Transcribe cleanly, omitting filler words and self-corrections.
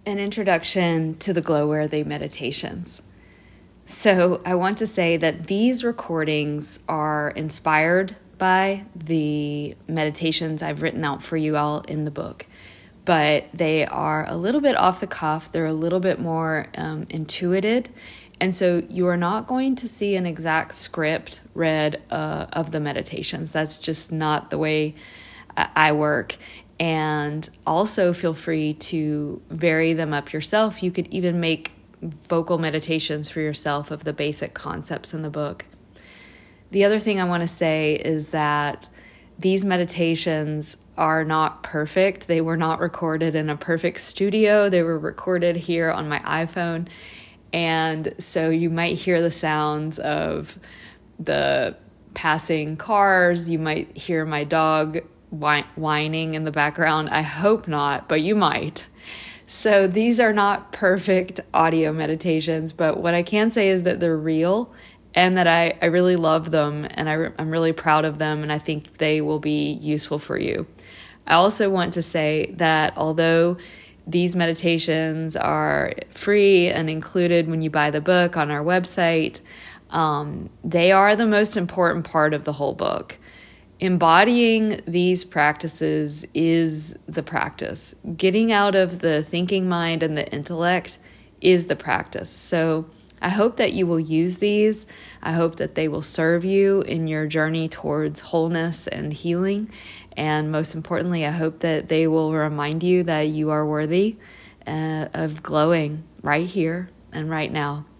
An introduction to the Glow Worthy meditations. So I want to say that these recordings are inspired by the meditations I've written out for you all in the book, but they are a little bit off the cuff. They're a little bit more intuited, and so you are not going to see an exact script read of the meditations. That's just not the way I work. And also feel free to vary them up yourself. You could even make vocal meditations for yourself of the basic concepts in the book. The other thing I want to say is that these meditations are not perfect. They were not recorded in a perfect studio. They were recorded here on my iPhone. And so you might hear the sounds of the passing cars. You might hear my dog whining in the background. I hope not, but you might. So these are not perfect audio meditations, but what I can say is that they're real and that I really love them, and I'm really proud of them, and I think they will be useful for you. I also want to say that although these meditations are free and included when you buy the book on our website, they are the most important part of the whole book. Embodying these practices is the practice. Getting out of the thinking mind and the intellect is the practice. So I hope that you will use these. I hope that they will serve you in your journey towards wholeness and healing. And most importantly, I hope that they will remind you that you are worthy of glowing right here and right now.